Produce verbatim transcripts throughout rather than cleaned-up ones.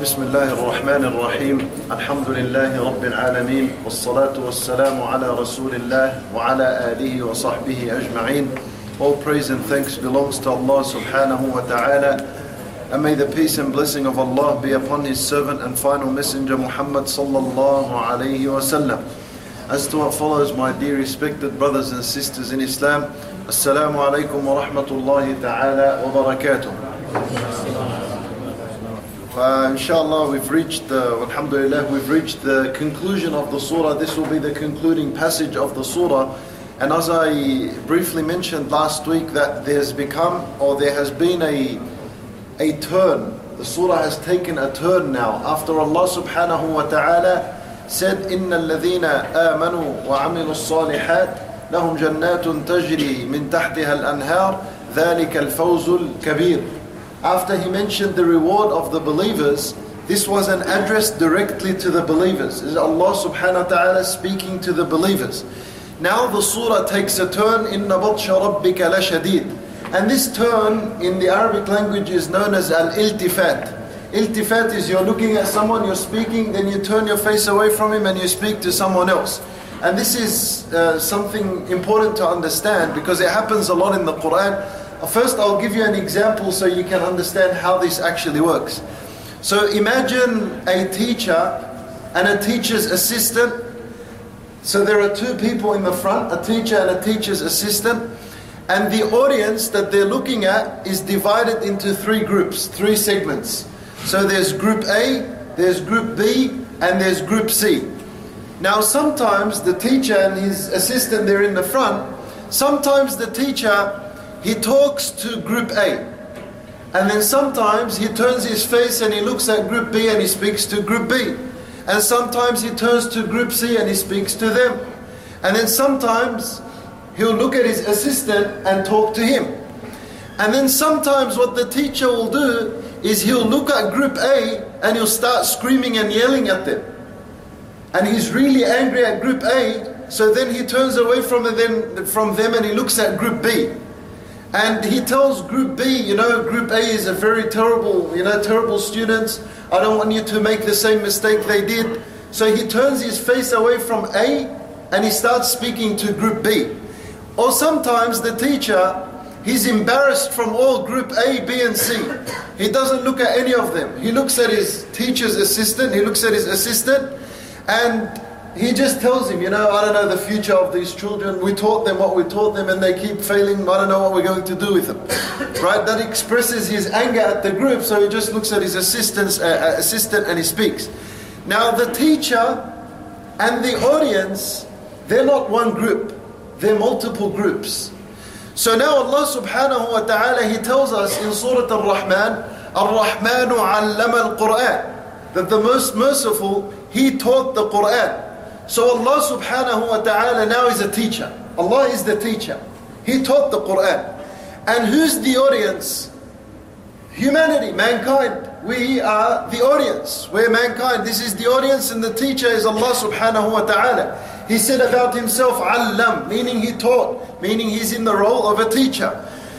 بسم الله الرحمن الرحيم الحمد لله رب العالمين والصلاة والسلام على رسول الله وعلى آله وصحبه أجمعين. All praise and thanks belongs to Allah subhanahu wa ta'ala, and may the peace and blessing of Allah be upon His servant and final messenger Muhammad sallallahu alayhi wa sallam. As to what follows, my dear respected brothers and sisters in Islam, Assalamu alaikum wa rahmatullahi ta'ala wa barakatuh. Uh, inshallah, we've reached, uh, alhamdulillah, we've reached the conclusion of the surah. This will be the concluding passage of the surah. And as I briefly mentioned last week, that there's become, or there has been a, a turn. The surah has taken a turn now. After Allah subhanahu wa ta'ala said, إِنَّ الَّذِينَ آمَنُوا وَعَمِلُوا الصَّالِحَاتِ لَهُمْ جَنَّاتٌ تَجْرِي مِنْ تَحْتِهَا الْأَنْهَارِ ذَلِكَ الْفَوْزُ الْكَبِيرُ. After he mentioned the reward of the believers, this was an address directly to the believers. Is Allah subhanahu wa ta'ala speaking to the believers. Now the surah takes a turn, إِنَّ بَطْشَ رَبِّكَ لَشَدِيدٌ. And this turn in the Arabic language is known as al-iltifat. Iltifat is you're looking at someone, you're speaking, then you turn your face away from him and you speak to someone else. And this is uh, something important to understand because it happens a lot in the Quran. First, I'll give you an example so you can understand how this actually works. So imagine a teacher and a teacher's assistant. So there are two people in the front, a teacher and a teacher's assistant. And the audience that they're looking at is divided into three groups, three segments. So there's group A, there's group B, and there's group C. Now sometimes the teacher and his assistant, they're in the front. Sometimes the teacher, he talks to group A, and then sometimes he turns his face and he looks at group B and he speaks to group B, and sometimes he turns to group C and he speaks to them, and then sometimes he'll look at his assistant and talk to him, and then sometimes what the teacher will do is he'll look at group A and he'll start screaming and yelling at them, and he's really angry at group A, so then he turns away from them, from them and he looks at group B. And he tells group B, you know, group A is a very terrible, you know, terrible students. I don't want you to make the same mistake they did. So he turns his face away from A and he starts speaking to group B. Or sometimes the teacher, he's embarrassed from all group A, B and C. He doesn't look at any of them. He looks at his teacher's assistant, he looks at his assistant, and he just tells him, you know, I don't know the future of these children. We taught them what we taught them and they keep failing. I don't know what we're going to do with them. Right? That expresses his anger at the group. So he just looks at his assistant's, uh, assistant and he speaks. Now the teacher and the audience, they're not one group. They're multiple groups. So now Allah subhanahu wa ta'ala, He tells us in Surah Al-Rahman, Ar-Rahmanu 'allama al-Qur'an, that the most merciful, He taught the Qur'an. So Allah subhanahu wa ta'ala now is a teacher. Allah is the teacher. He taught the Qur'an. And who's the audience? Humanity, mankind. We are the audience. We're mankind. This is the audience and the teacher is Allah subhanahu wa ta'ala. He said about Himself, Allam, meaning He taught, meaning He's in the role of a teacher.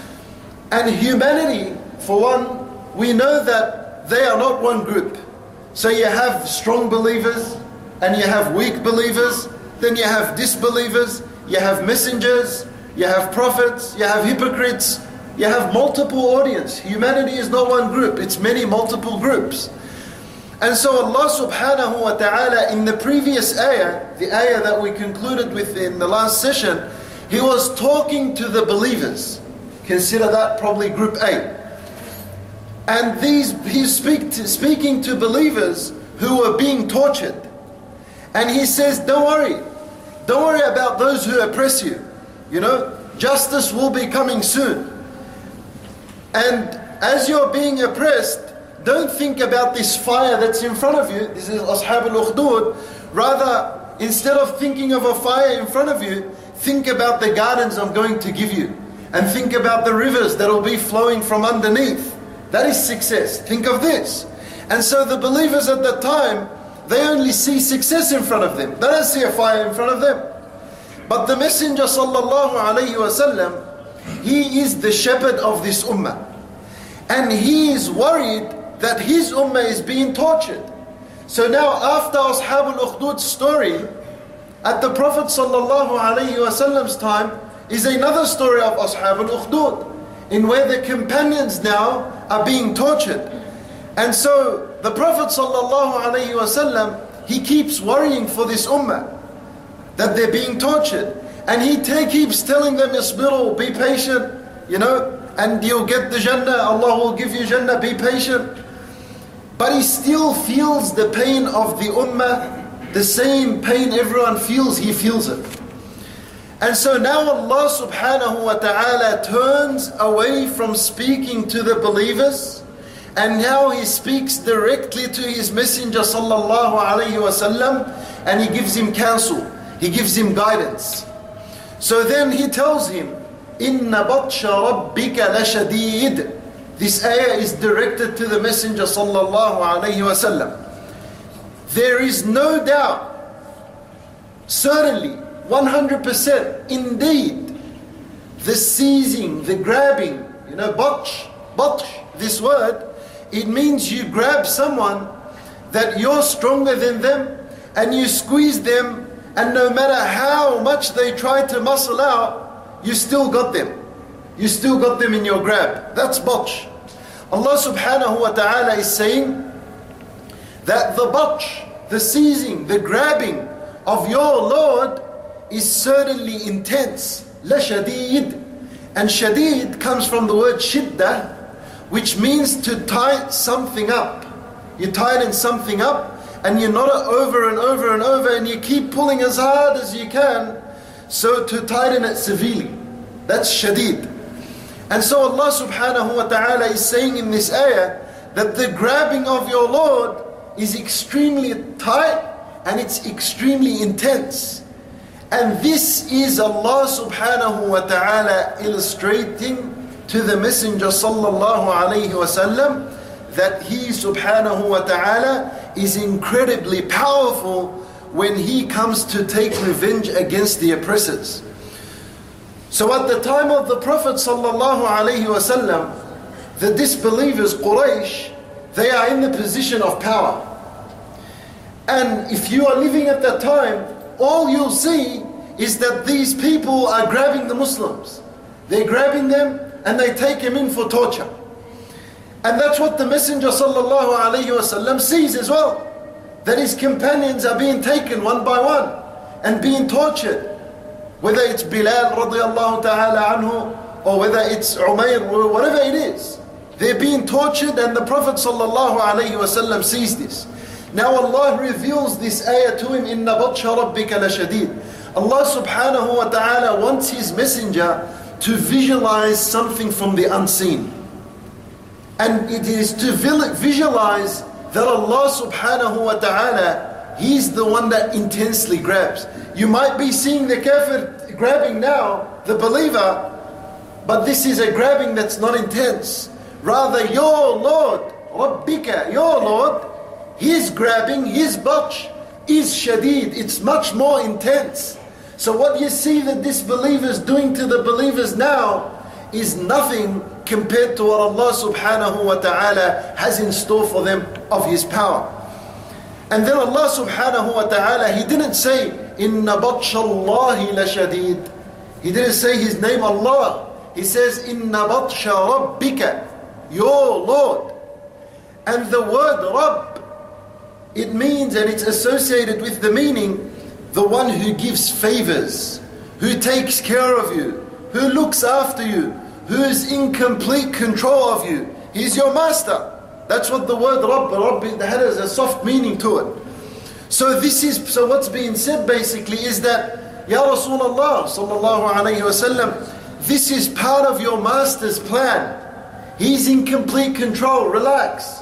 And humanity, for one, we know that they are not one group. So you have strong believers, and you have weak believers, then you have disbelievers, you have messengers, you have prophets, you have hypocrites, you have multiple audience. Humanity is not one group, it's many multiple groups. And so Allah subhanahu wa ta'ala in the previous ayah, the ayah that we concluded with in the last session, He was talking to the believers. Consider that probably group A. And these, He's speak to, speaking to believers who were being tortured. And He says, don't worry. Don't worry about those who oppress you. You know, justice will be coming soon. And as you're being oppressed, don't think about this fire that's in front of you. This is Ashab al-Ukhdud. Rather, instead of thinking of a fire in front of you, think about the gardens I'm going to give you. And think about the rivers that will be flowing from underneath. That is success. Think of this. And so the believers at that time, they only see success in front of them. They don't see a fire in front of them. But the Messenger sallallahu alayhi wa sallam, he is the shepherd of this ummah. And he is worried that his ummah is being tortured. So now after Ashab al-Ukhdud's story, at the Prophet sallallahu alaihi wasallam's time is another story of Ashab al-Ukhdud, in where the companions now are being tortured. And so the Prophet sallallahu alaihi wasallam, he keeps worrying for this ummah, that they're being tortured. And he t- keeps telling them, Isbiru, be patient, you know, and you'll get the Jannah, Allah will give you Jannah, be patient. But he still feels the pain of the ummah, the same pain everyone feels, he feels it. And so now Allah subhanahu wa ta'ala turns away from speaking to the believers, and now he speaks directly to his messenger sallallahu alayhi wa sallam, and he gives him counsel, he gives him guidance. So then he tells him, Inna batsha rabbika lashadid. This ayah is directed to the messenger sallallahu alayhi wa sallam. There is no doubt, certainly, one hundred percent, indeed, the seizing, the grabbing, you know, batsh, batsh, this word, it means you grab someone that you're stronger than them and you squeeze them, and no matter how much they try to muscle out, you still got them. You still got them in your grab. That's batsh. Allah subhanahu wa ta'ala is saying that the batsh, the seizing, the grabbing of your Lord is certainly intense. La shadid. And shadid comes from the word shiddah, which means to tie something up. You tighten something up and you knot it over and over and over and you keep pulling as hard as you can, so to tighten it severely. That's shadid. And so Allah subhanahu wa ta'ala is saying in this ayah that the grabbing of your Lord is extremely tight and it's extremely intense. And this is Allah subhanahu wa ta'ala illustrating to the Messenger sallallahu alayhi wa sallam that he subhanahu wa ta'ala is incredibly powerful when he comes to take revenge against the oppressors. So at the time of the Prophet sallallahu alayhi wa sallam, the disbelievers, Quraysh, they are in the position of power. And if you are living at that time, all you'll see is that these people are grabbing the Muslims. They're grabbing them and they take them in for torture. And that's what the Messenger sallallahu alayhi wa sallam sees as well. That his companions are being taken one by one and being tortured. Whether it's Bilal radiallahu ta'ala anhu, or whether it's Umayr, or whatever it is. They're being tortured and the Prophet sallallahu alayhi wa sallam sees this. Now Allah reveals this ayah to him, Inna batsha rabbika lashadid. Allah subhanahu wa ta'ala wants his messenger to visualize something from the unseen. And it is to visualize that Allah subhanahu wa ta'ala, He's the one that intensely grabs. You might be seeing the kafir grabbing now, the believer, but this is a grabbing that's not intense. Rather, your Lord, Rabbika, your Lord, His grabbing, His batsh is shadid. It's much more intense. So what you see the disbelievers doing to the believers now is nothing compared to what Allah subhanahu wa ta'ala has in store for them of His power. And then Allah subhanahu wa ta'ala, He didn't say, Inna batsha Allahi la shadid. He didn't say His name Allah. He says, Inna batsha rabbika, your Lord. And the word Rabb, it means, and it's associated with the meaning, the one who gives favors, who takes care of you, who looks after you, who is in complete control of you. He's your master. That's what the word Rabb, Rabb has a soft meaning to it. So this is, so what's being said basically is that, Ya Rasulullah sallallahu alayhi wa sallam, this is part of your master's plan. He's in complete control, relax.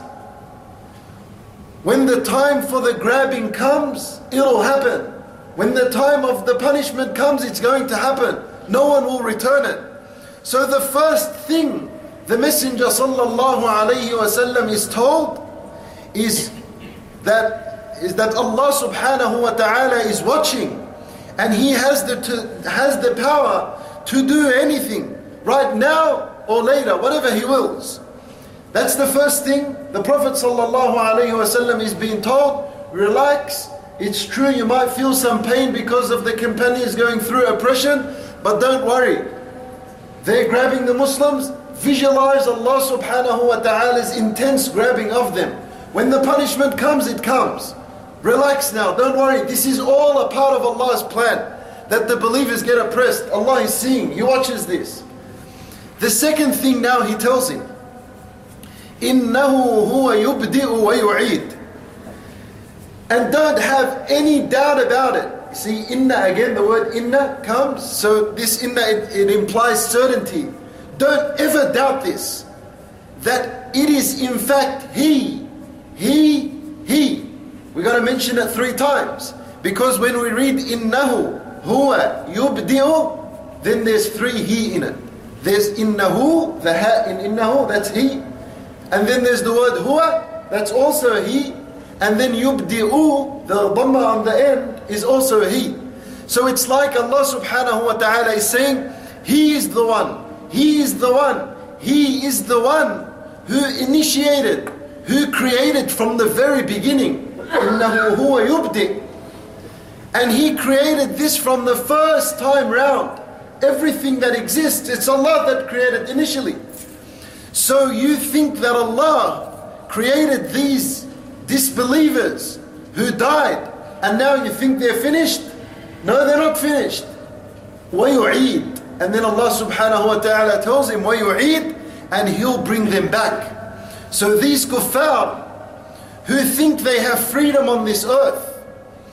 When the time for the grabbing comes, it'll happen. When the time of the punishment comes, it's going to happen. No one will return it. So the first thing the Messenger sallallahu alayhi wa sallam is told is that is that Allah subhanahu wa ta'ala is watching, and He has the to, has the power to do anything right now or later, whatever He wills. That's the first thing. The Prophet ﷺ is being told, relax. It's true you might feel some pain because of the companions going through oppression, but don't worry. They're grabbing the Muslims. Visualize Allah subhanahu wa ta'ala's intense grabbing of them. When the punishment comes, it comes. Relax now, don't worry. This is all a part of Allah's plan. That the believers get oppressed. Allah is seeing, He watches this. The second thing now He tells him, إِنَّهُ هُوَ يُبْدِئُ وَيُعِيدُ. And don't have any doubt about it. See, inna again, the word inna comes. So this inna, it, it implies certainty. Don't ever doubt this. That it is in fact He. He, He. We're going to mention it three times. Because when we read innahu, huwa, yubdi'u, then there's three He in it. There's innahu, the ha in innahu, that's He. And then there's the word huwa, that's also He. And then yubdi'u, the dhamma on the end, is also He. So it's like Allah subhanahu wa ta'ala is saying, He is the one, He is the one, He is the one who initiated, who created from the very beginning. إِنَّهُ هُوَ يُبْدِئُ. And He created this from the first time round. Everything that exists, it's Allah that created initially. So you think that Allah created these disbelievers who died, and now you think they're finished? No, they're not finished. وَيُعِيدُ. And then Allah subhanahu wa ta'ala tells him, وَيُعِيدُ, and He'll bring them back. So these kuffar who think they have freedom on this earth,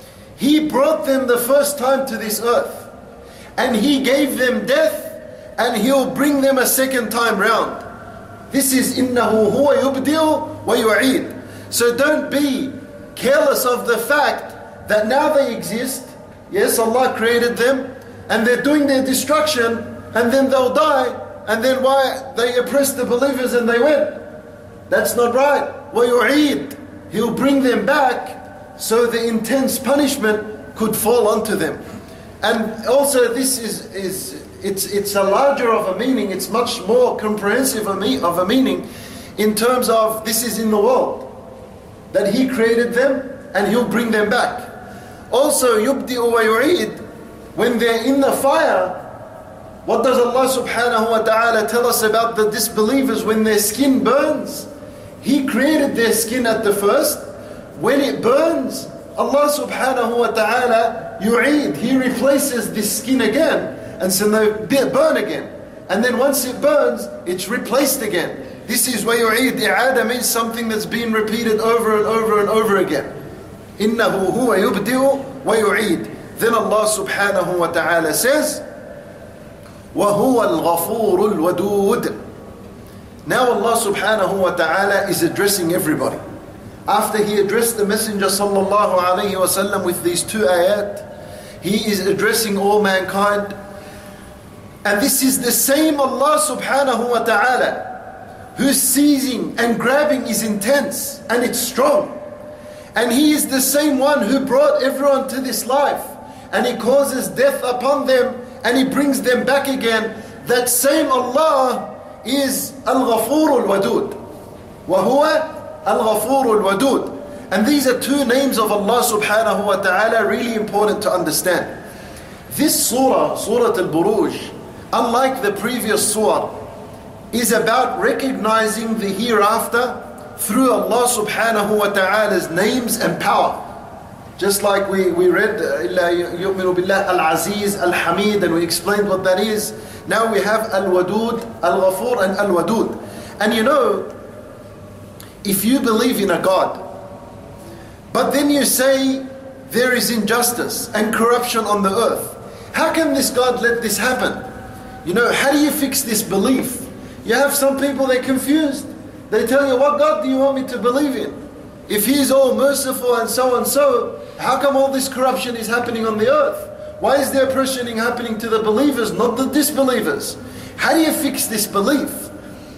He brought them the first time to this earth, and He gave them death, and He'll bring them a second time round. This is إِنَّهُ هُوَ يُبْدِئُ وَيُعِيدُ. So don't be careless of the fact that now they exist. Yes, Allah created them, and they're doing their destruction, and then they'll die, and then why they oppress the believers and they win. That's not right. وَيُعِيدُ. He'll bring them back so the intense punishment could fall onto them. And also this is, is it's, it's a larger of a meaning, it's much more comprehensive of a meaning in terms of this is in the world. That He created them and He'll bring them back. Also, يُبْدِئُ وَيُعِيدُ. When they're in the fire, what does Allah subhanahu wa ta'ala tell us about the disbelievers when their skin burns? He created their skin at the first. When it burns, Allah subhanahu wa ta'ala yu'eed, He replaces this skin again. And so they burn again. And then once it burns, it's replaced again. This is وَيُعِيدُ. I'ada means something that's been repeated over and over and over again. إِنَّهُ هُوَ يُبْدِئُ وَيُعِيدُ. Then Allah subhanahu wa ta'ala says, وَهُوَ الْغَفُورُ الْوَدُودُ. Now Allah subhanahu wa ta'ala is addressing everybody. After He addressed the Messenger sallallahu alayhi wa sallam with these two ayat, He is addressing all mankind. And this is the same Allah subhanahu wa ta'ala whose seizing and grabbing is intense and it's strong. And He is the same one who brought everyone to this life, and He causes death upon them and He brings them back again. That same Allah is Al-Ghafur Al-Wadud. وَهُوَ Al-Ghafur Al-Wadud. And these are two names of Allah subhanahu wa ta'ala, really important to understand. This surah, Surah Al-Buruj, unlike the previous surah, is about recognizing the hereafter through Allah subhanahu wa ta'ala's names and power. Just like we, we read إِلَّا يُؤْمِنُ بِاللَّهِ Al-Aziz, Al-Hamid, and we explained what that is. Now we have Al-Wadud, Al-Ghafur and Al-Wadud. And you know, if you believe in a God, but then you say there is injustice and corruption on the earth, how can this God let this happen? You know, how do you fix this belief? You have some people, they're confused. They tell you, what God do you want me to believe in? If He's all merciful and so and so, how come all this corruption is happening on the earth? Why is there oppression happening to the believers, not the disbelievers? How do you fix this belief?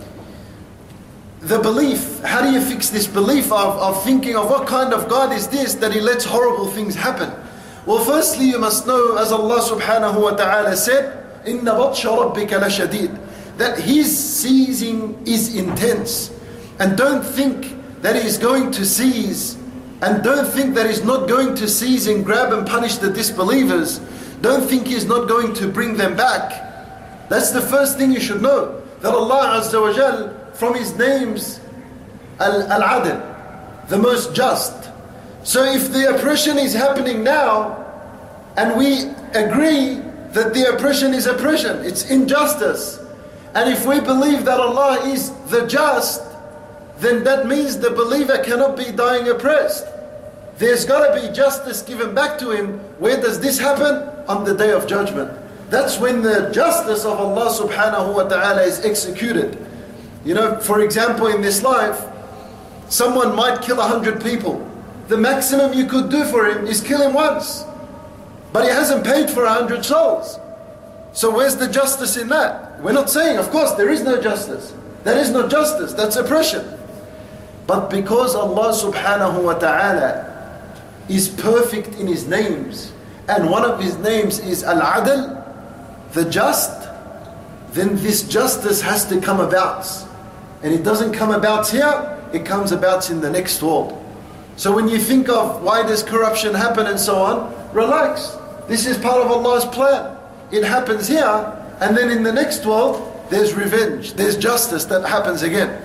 The belief, how do you fix this belief of, of thinking of what kind of God is this that He lets horrible things happen? Well, firstly you must know, as Allah subhanahu wa ta'ala said, إِنَّ بَطْشَ رَبِّكَ لَشَدِيدٌ, that His seizing is intense. And don't think that He's going to seize, and don't think that He's not going to seize and grab and punish the disbelievers. Don't think He's not going to bring them back. That's the first thing you should know. That Allah Azza wa Jal, from His names, Al-Adil, the most just. So if the oppression is happening now, and we agree that the oppression is oppression, it's injustice, and if we believe that Allah is the just, then that means the believer cannot be dying oppressed. There's got to be justice given back to him. Where does this happen? On the Day of Judgment. That's when the justice of Allah subhanahu wa ta'ala is executed. You know, for example, in this life, someone might kill a hundred people. The maximum you could do for him is kill him once. But he hasn't paid for a hundred souls. So where's the justice in that? We're not saying, of course, there is no justice. That is not justice, that's oppression. But because Allah subhanahu wa ta'ala is perfect in His names, and one of His names is Al-Adl, the just, then this justice has to come about. And it doesn't come about here, it comes about in the next world. So when you think of why does corruption happen and so on, relax. This is part of Allah's plan. It happens here, and then in the next world, there's revenge, there's justice that happens again.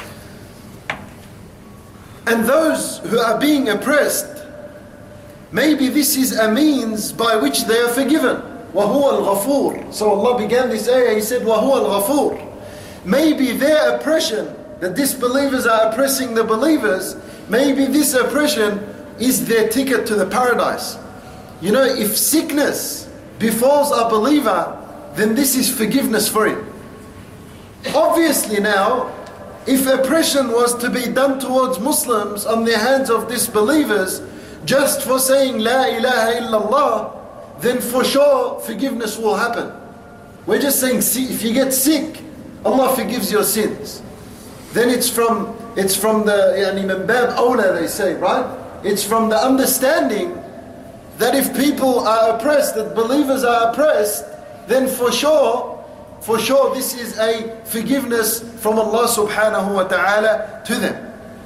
And those who are being oppressed, maybe this is a means by which they are forgiven. وَهُوَ الْغَفُورُ. So Allah began this ayah, He said, وَهُوَ الْغَفُورُ. Maybe their oppression, the disbelievers are oppressing the believers, maybe this oppression is their ticket to the paradise. You know, if sickness befalls a believer, then this is forgiveness for him. Obviously now, if oppression was to be done towards Muslims on the hands of disbelievers, just for saying La ilaha illallah, then for sure forgiveness will happen. We're just saying, see, if you get sick, Allah forgives your sins. Then it's from it's from the yani min bab awla, they say, right? It's from the understanding that if people are oppressed, that believers are oppressed, then for sure, for sure this is a forgiveness from Allah subhanahu wa ta'ala to them.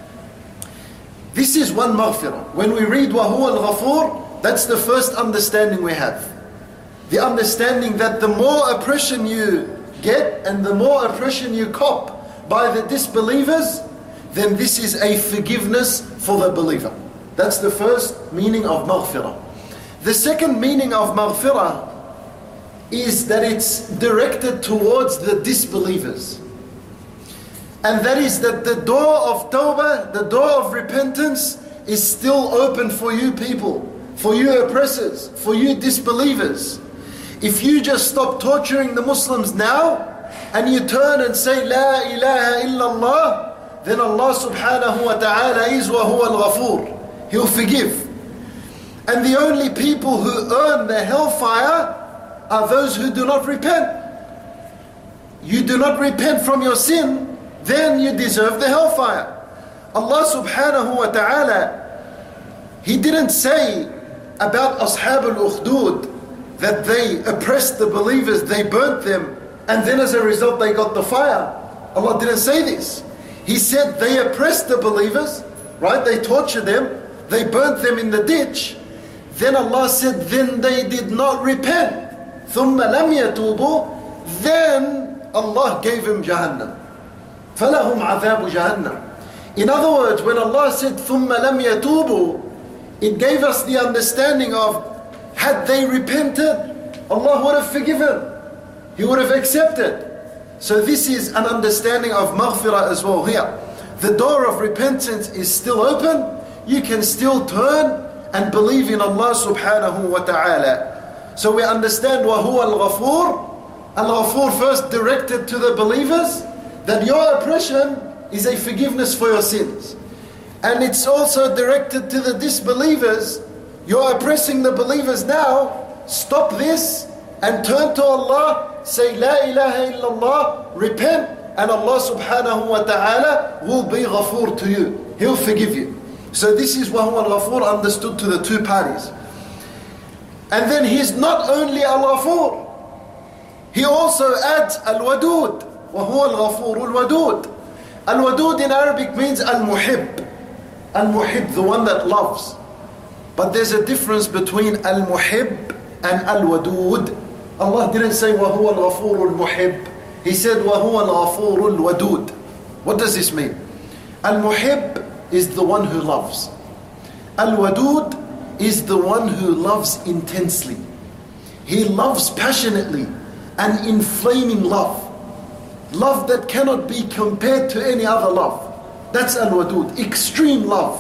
This is one maghfirah. When we read وَهُوَ الْغَفُورُ, that's the first understanding we have. The understanding that the more oppression you get and the more oppression you cop by the disbelievers, then this is a forgiveness for the believer. That's the first meaning of maghfirah. The second meaning of maghfirah is that it's directed towards the disbelievers. And that is that the door of tawbah, the door of repentance is still open for you people, for you oppressors, for you disbelievers. If you just stop torturing the Muslims now, and you turn and say La ilaha illallah, then Allah subhanahu wa ta'ala is wa huwa al-ghafur. He'll forgive. And the only people who earn the hellfire are those who do not repent. You do not repent from your sin, then you deserve the hellfire. Allah subhanahu wa ta'ala, He didn't say about Ashab al-Ukhdud that they oppressed the believers, they burnt them, and then as a result they got the fire. Allah didn't say this. He said they oppressed the believers, right? They tortured them, they burnt them in the ditch. Then Allah said, then they did not repent. ثُمَّ لَمْ يَتُوبُوا. Then Allah gave him Jahannam. فَلَهُمْ عَذَابُ جَهَنَّمْ. In other words, when Allah said ثُمَّ لَمْ يَتُوبُوا, it gave us the understanding of, had they repented, Allah would have forgiven. He would have accepted. So this is an understanding of maghfirah as well here. The door of repentance is still open. You can still turn and believe in Allah subhanahu wa ta'ala. So we understand وَهُوَ الْغَفُورُ. Al-Ghafur first directed to the believers that your oppression is a forgiveness for your sins. And it's also directed to the disbelievers. You're oppressing the believers now. Stop this and turn to Allah. Say La ilaha illallah. Repent. And Allah subhanahu wa ta'ala will be Ghafur to you. He'll forgive you. So this is وَهُوَ الْغَفُورُ understood to the two parties. And then He's not only Al-Ghafur. He also adds Al-Wadud. وَهُوَ الْغَفُورُ الْوَدُودُ. Al-Wadud in Arabic means Al-Muhib. Al-Muhib, the one that loves. But there's a difference between Al-Muhib and Al-Wadud. Allah didn't say وَهُوَ الْغَفُورُ الْمُحِبُّ. He said وَهُوَ الْغَفُورُ الْوَدُودُ. What does this mean? Al-Muhib is the one who loves. Al-Wadud is the one who loves intensely. He loves passionately, an inflaming love. Love that cannot be compared to any other love. That's Al-Wadud, extreme love.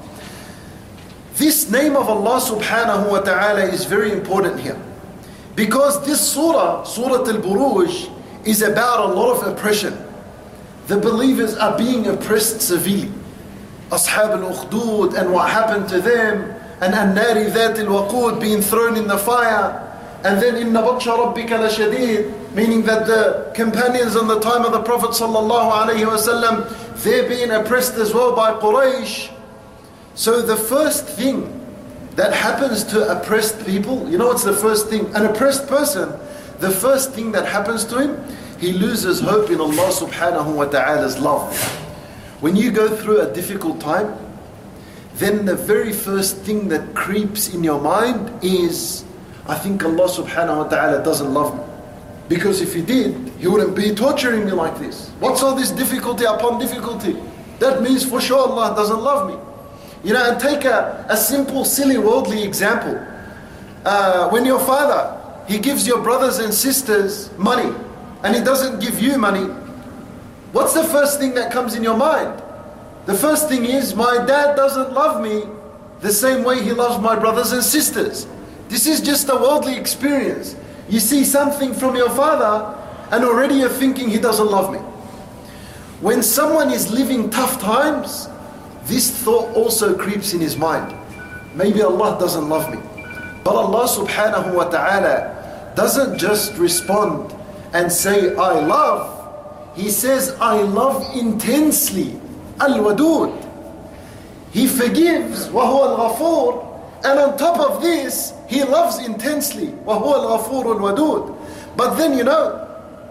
This name of Allah subhanahu wa ta'ala is very important here. Because this surah, Surah Al-Buruj, is about a lot of oppression. The believers are being oppressed severely. Ashab al-Ukhdud and what happened to them, and An-Nari Dhat al-Waqud being thrown in the fire, and then Inna Batsha Rabbika la-Shadid, meaning that the companions in the time of the Prophet sallallahu alaihi wasallam, they're being oppressed as well by Quraysh. So the first thing that happens to oppressed people, you know what's the first thing? An oppressed person, the first thing that happens to him, he loses hope in Allah subhanahu wa ta'ala's love. When you go through a difficult time, then the very first thing that creeps in your mind is, I think Allah subhanahu wa ta'ala doesn't love me. Because if He did, He wouldn't be torturing me like this. What's all this difficulty upon difficulty? That means for sure Allah doesn't love me. You know, and take a, a simple, silly, worldly example. Uh, when your father, he gives your brothers and sisters money, and he doesn't give you money, what's the first thing that comes in your mind? The first thing is, my dad doesn't love me the same way he loves my brothers and sisters. This is just a worldly experience. You see something from your father, and already you're thinking he doesn't love me. When someone is living tough times, this thought also creeps in his mind. Maybe Allah doesn't love me. But Allah subhanahu wa ta'ala doesn't just respond and say, I love. He says, I love intensely. Al-Wadud. He forgives. وَهُوَ الْغَفُورُ. And on top of this, He loves intensely. وَهُوَ الْغَفُورُ الْوَدُودُ. But then, you know,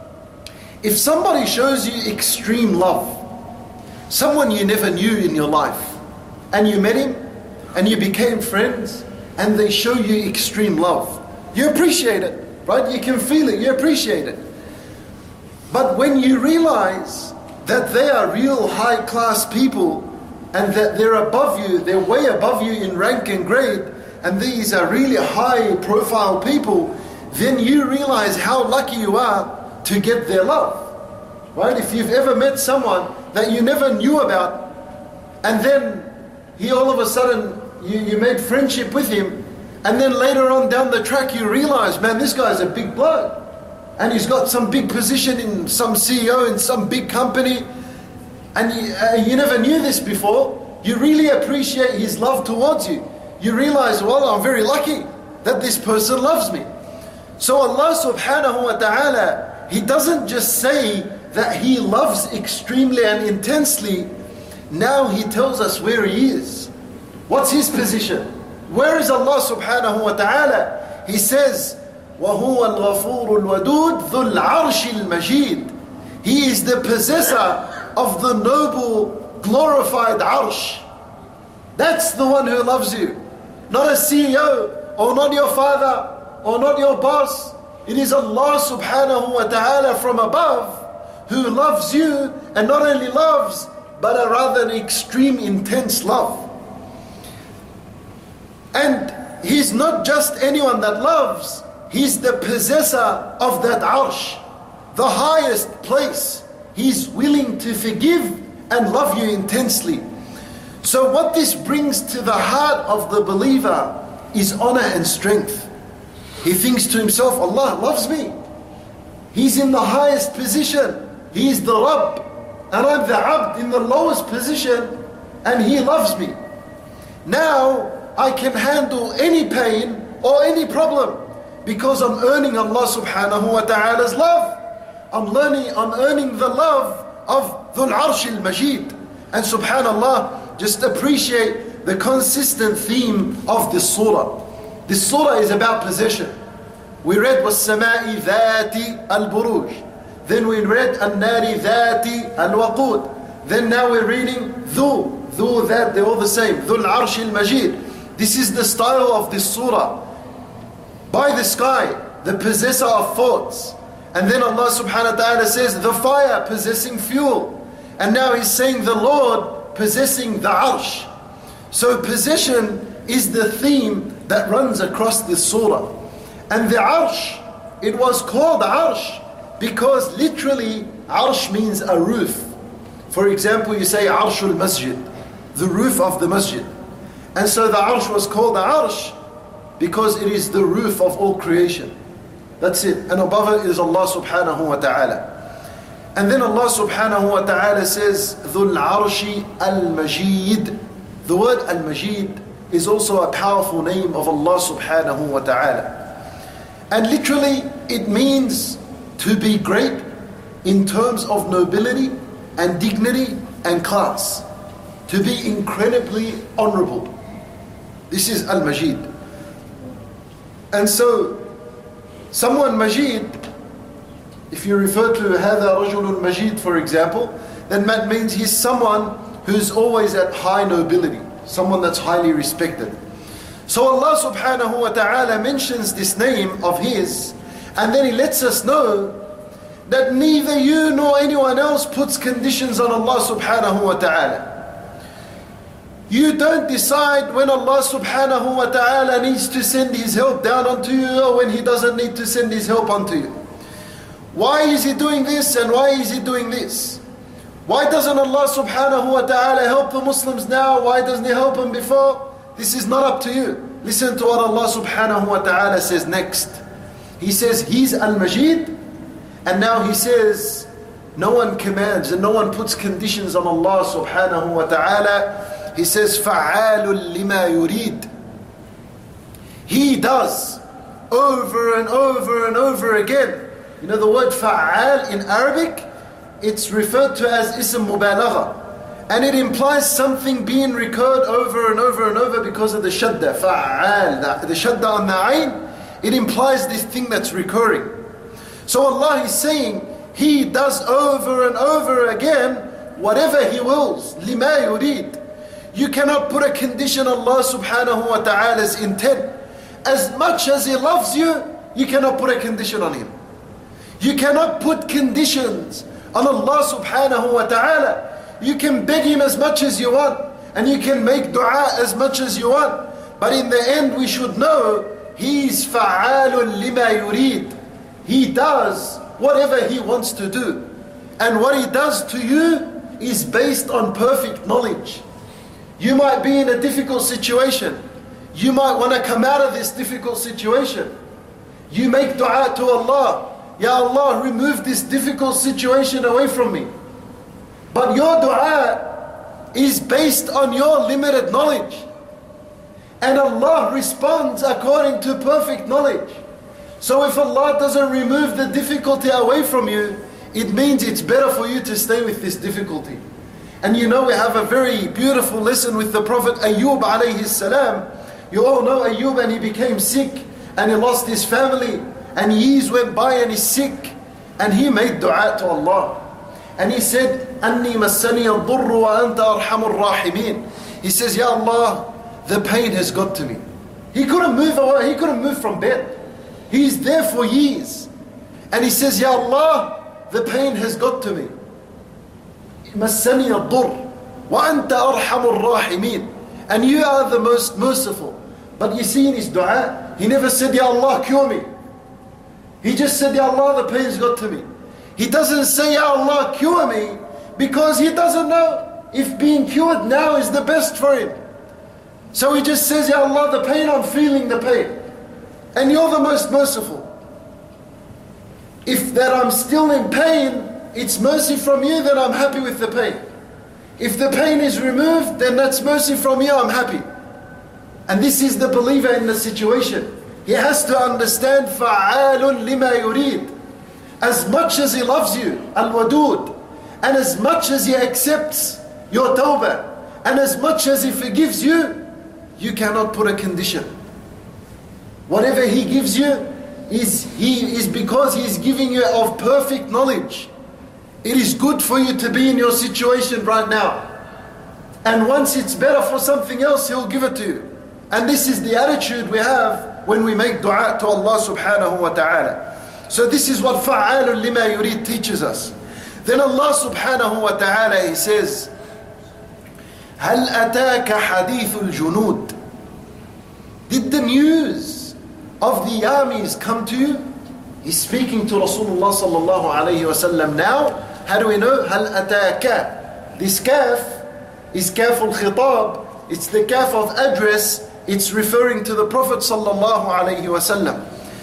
if somebody shows you extreme love, someone you never knew in your life, and you met him, and you became friends, and they show you extreme love, you appreciate it, right? You can feel it, you appreciate it. But when you realize that they are real high-class people, and that they're above you, they're way above you in rank and grade, and these are really high-profile people, then you realize how lucky you are to get their love, right? If you've ever met someone that you never knew about, and then he all of a sudden, you, you made friendship with him, and then later on down the track you realize, man, this guy's a big bloke, and he's got some big position in some C E O in some big company, and you, uh, you never knew this before. You really appreciate his love towards you. You realize, well, I'm very lucky that this person loves me. So Allah subhanahu wa ta'ala, He doesn't just say that He loves extremely and intensely. Now He tells us where He is. What's His position? Where is Allah subhanahu wa ta'ala? He says, وَهُوَ الْغَفُورُ الْوَدُودُ ذُو الْعَرْشِ الْمَجِيدُ. He is the possessor of the noble, glorified arsh. That's the one who loves you. Not a C E O, or not your father, or not your boss. It is Allah subhanahu wa ta'ala from above who loves you, and not only loves, but a rather extreme, intense love. And He's not just anyone that loves, He's the possessor of that arsh, the highest place. He's willing to forgive and love you intensely. So what this brings to the heart of the believer is honor and strength. He thinks to himself, Allah loves me. He's in the highest position. He's the Rabb, and I'm the Abd in the lowest position, and He loves me. Now I can handle any pain or any problem because I'm earning Allah subhanahu wa ta'ala's love. I'm learning, I'm earning the love of Dhul Arsh al-Majid. And subhanallah, just appreciate the consistent theme of this surah. This surah is about possession. We read وَالسَّمَاءِ ذَاتِ الْبُرُوجِ. Then we read النَّارِ ذَاتِ الْوَقُودِ. Then now we're reading Dhu, Dhu, that, they're all the same. Dhul Arsh al-Majid. This is the style of this surah. By the sky, the possessor of thoughts. And then Allah subhanahu wa ta'ala says, the fire possessing fuel. And now He's saying the Lord possessing the Arsh. So possession is the theme that runs across this surah. And the Arsh, it was called Arsh because literally Arsh means a roof. For example, you say Arshul Masjid, the roof of the masjid. And so the Arsh was called the Arsh because it is the roof of all creation. That's it. And above it is Allah subhanahu wa ta'ala. And then Allah subhanahu wa ta'ala says, Dhul Arshi al-Majid. The word al-Majid is also a powerful name of Allah subhanahu wa ta'ala. And literally it means to be great in terms of nobility and dignity and class. To be incredibly honorable. This is al-Majid. And so, someone Majid, if you refer to هذا رجل Majid, for example, then that means he's someone who's always at high nobility. Someone that's highly respected. So Allah subhanahu wa ta'ala mentions this name of His, and then He lets us know that neither you nor anyone else puts conditions on Allah subhanahu wa ta'ala. You don't decide when Allah subhanahu wa ta'ala needs to send His help down onto you or when He doesn't need to send His help onto you. Why is He doing this and why is He doing this? Why doesn't Allah subhanahu wa ta'ala help the Muslims now? Why doesn't He help them before? This is not up to you. Listen to what Allah subhanahu wa ta'ala says next. He says He's Al-Majid, and now He says no one commands and no one puts conditions on Allah subhanahu wa ta'ala. He says فَعَالٌ لِمَا يُرِيد. He does over and over and over again. You know the word fa'al in Arabic, it's referred to as ism mubalagha. And it implies something being recurred over and over and over because of the shadda, fa'al, the shadda on the ayn, it implies this thing that's recurring. So Allah is saying, He does over and over again whatever He wills, lima yurid. You cannot put a condition on Allah subhanahu wa ta'ala's intent. As much as He loves you, you cannot put a condition on Him. You cannot put conditions on Allah subhanahu wa ta'ala. You can beg Him as much as you want, and you can make dua as much as you want. But in the end we should know He's fa'alun lima yurid. He does whatever He wants to do. And what He does to you is based on perfect knowledge. You might be in a difficult situation. You might want to come out of this difficult situation. You make dua to Allah. Ya Allah, remove this difficult situation away from me. But your dua is based on your limited knowledge. And Allah responds according to perfect knowledge. So if Allah doesn't remove the difficulty away from you, it means it's better for you to stay with this difficulty. And you know we have a very beautiful lesson with the Prophet Ayyub alayhi salam. You all know Ayyub, and he became sick and he lost his family. And years went by and he's sick. And he made dua to Allah. And he said, أَنِّي مَسَّنِيَ الضُّرُّ وَأَنْتَ أَرْحَمُ الرَّاحِمِينَ. He says, Ya Allah, the pain has got to me. He couldn't move away, he couldn't move from bed. He's there for years. And he says, Ya Allah, the pain has got to me. مَسَّنِيَ الضُّرُّ وَأَنْتَ أَرْحَمُ الرَّاحِمِينَ. And you are the most merciful. But you see in his dua, he never said, Ya Allah, cure me. He just said, Ya Allah, the pain's got to me. He doesn't say, Ya Allah, cure me, because he doesn't know if being cured now is the best for him. So he just says, Ya Allah, the pain, I'm feeling the pain. And you're the most merciful. If that I'm still in pain, it's mercy from you, then I'm happy with the pain. If the pain is removed, then that's mercy from you, I'm happy. And this is the believer in the situation. He has to understand فَعَالٌ لِمَا يُرِيد. As much as he loves you, Al-Wadud, and as much as he accepts your tawbah, and as much as he forgives you, you cannot put a condition. Whatever he gives you is he is because he is giving you of perfect knowledge. It is good for you to be in your situation right now. And once it's better for something else, He'll give it to you. And this is the attitude we have when we make dua to Allah subhanahu wa ta'ala. So this is what فَعَالٌ لِمَا يُرِيد teaches us. Then Allah subhanahu wa ta'ala, He says, هَلْ أَتَاكَ حَدِيثُ الْجُنُودِ Did the news of the armies come to you? He's speaking to Rasulullah sallallahu alayhi wa sallam now. How do we know? هَلْ أَتَاكَ This kaf is kaf al-khitab. It's the kaf of address. It's referring to the Prophet sallallahu alayhi wa sallam.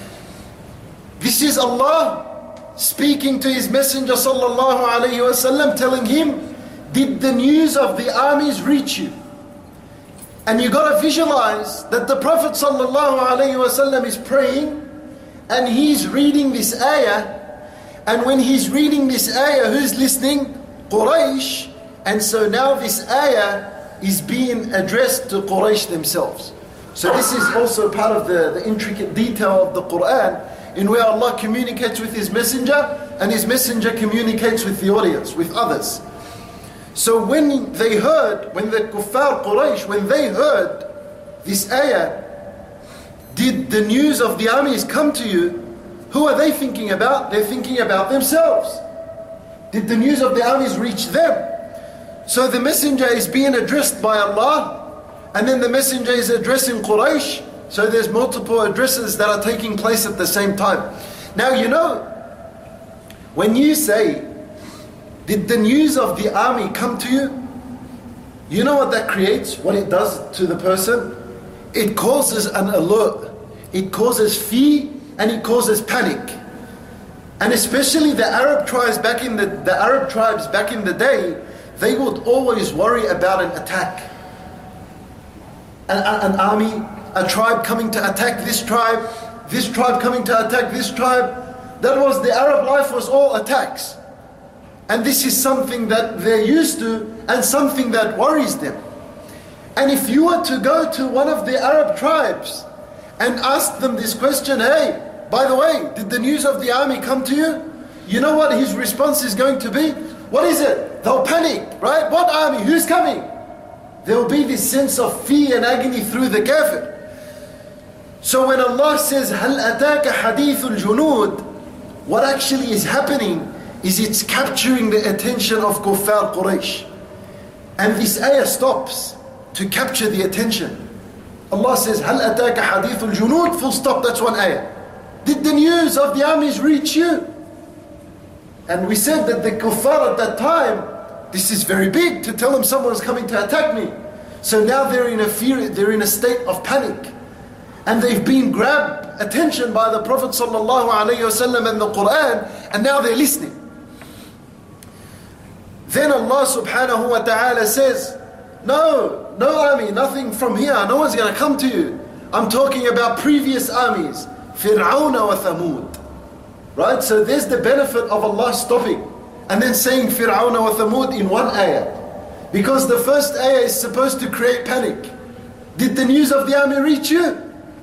This is Allah speaking to His Messenger sallallahu alayhi wa sallam, telling him, did the news of the armies reach you? And you got to visualize that the Prophet sallallahu alayhi wa sallam is praying and he's reading this ayah. And when he's reading this ayah, who's listening? Quraysh. And so now this ayah is being addressed to Quraysh themselves. So this is also part of the, the intricate detail of the Quran, in where Allah communicates with His Messenger and His Messenger communicates with the audience, with others. So when they heard, when the kuffar Quraysh, when they heard this ayah, did the news of the armies come to you? Who are they thinking about? They're thinking about themselves. Did the news of the armies reach them? So the messenger is being addressed by Allah, and then the messenger is addressing Quraysh. So there's multiple addresses that are taking place at the same time. Now you know, when you say, did the news of the army come to you? You know what that creates? What it does to the person? It causes an alert. It causes fear and it causes panic. And especially the Arab tribes back in the, the Arab tribes back in the day, they would always worry about an attack. An, an army, a tribe coming to attack this tribe, this tribe coming to attack this tribe. That was, the Arab life was all attacks. And this is something that they're used to and something that worries them. And if you were to go to one of the Arab tribes and ask them this question, hey, by the way, did the news of the army come to you? You know what his response is going to be? What is it? They'll panic, right? What army? Who's coming? There will be this sense of fear and agony through the kafir. So when Allah says, هَلْ أَتَاكَ حَدِيثُ الْجُنُودِ, what actually is happening is it's capturing the attention of kuffar Quraysh. And this ayah stops to capture the attention. Allah says, هَلْ أَتَاكَ حَدِيثُ الْجُنُودِ, full stop, that's one ayah. Did the news of the armies reach you? And we said that the kuffar at that time, this is very big to tell them someone's coming to attack me. So now they're in a fear, they're in a state of panic. And they've been grabbed attention by the Prophet sallallahu alaihi wasallam and the Quran, and now they're listening. Then Allah subhanahu wa ta'ala says, no, no army, nothing from here, no one's going to come to you. I'm talking about previous armies, Fir'aun wa Thamud. Right, so there's the benefit of Allah stopping and then saying Fir'aun wa Thamud in one ayah. Because the first ayah is supposed to create panic. Did the news of the army reach you?